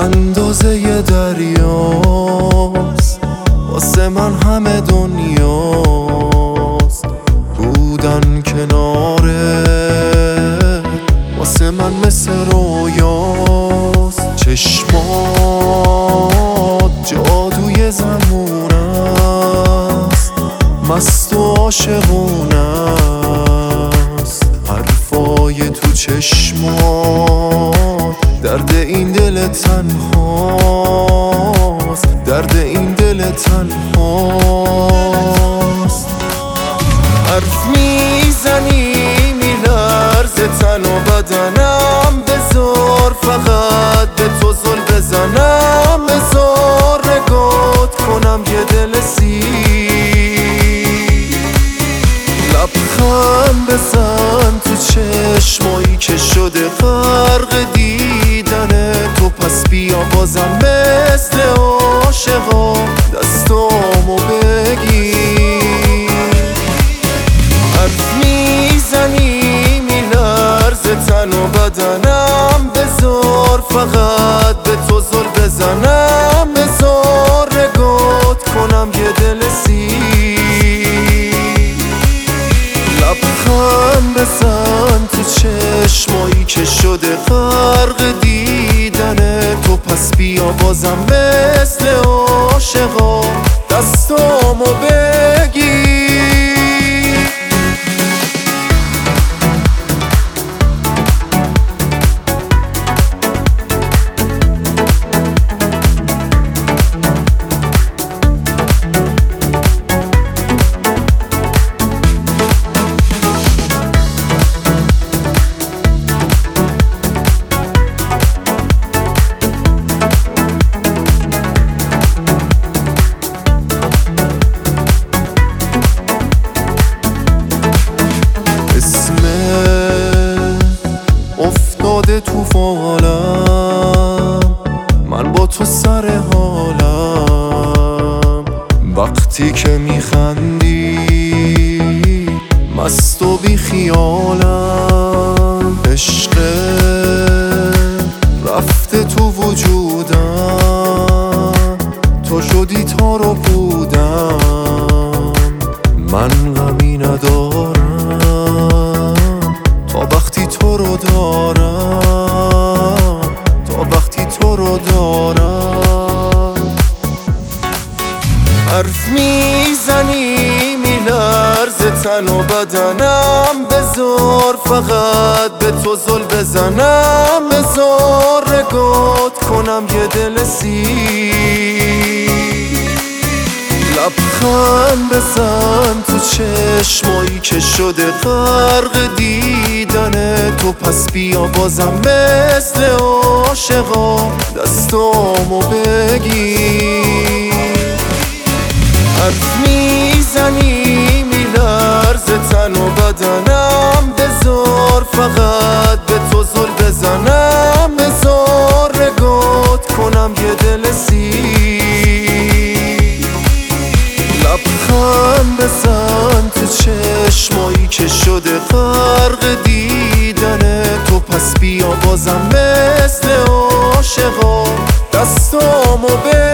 اندازه دریاست، واسه من همه دنیاست. بودن کناره واسه من مثل رویاست. چشمات جادوی زمونه است، مست و عاشقونه است. حرفای تو چشمات درد این دل تنهاست، درد این دل تنهاست. حرف میزنی میلرزه تن و بدنم، بذار فقط به تو زل بزنم. بذار نگات کنم یه دل لبخند بزن تو چشمایی که شده غرق دیدن تو. پس بیا بازم مثل عاشقا دستامو بگیر. حرف میزنی میلرزه تن و بدنم، بذار فقط به تو زل بزنم. بذار نگات کنم یه دل لبخند بزن تو چشمایی که شده غرق دیدن تو. پس بیا بازم مثل عاشقا دستامو بگیر. افتاده تو فالم، من با تو سر حالم. وقتی که میخندی مست و بی خیالم. عشق رفته تو وجودم، تو شدی تا رو بودم. من غمی ندارم تا وقتی تو رو دارم، تا وقتی تو رو دارم. حرف میزنی میلرزه تن و بدنم، بذار فقط به تو زل بزنم. بذار نگات کنم یه دل لبخند بزن تو چشمایی که شده غرق دیدن تو. پس بیا بازم مثل عاشقا دستامو بگیر. حرف میزنی میلرزه تن و بدنم، بذار فقط به تو زل بزنم. بذار نگات کنم یه دل لبخند بزن تو چشمایی که شده غرق دیدن تو. پس بیا بازم مثل عاشقا دستامو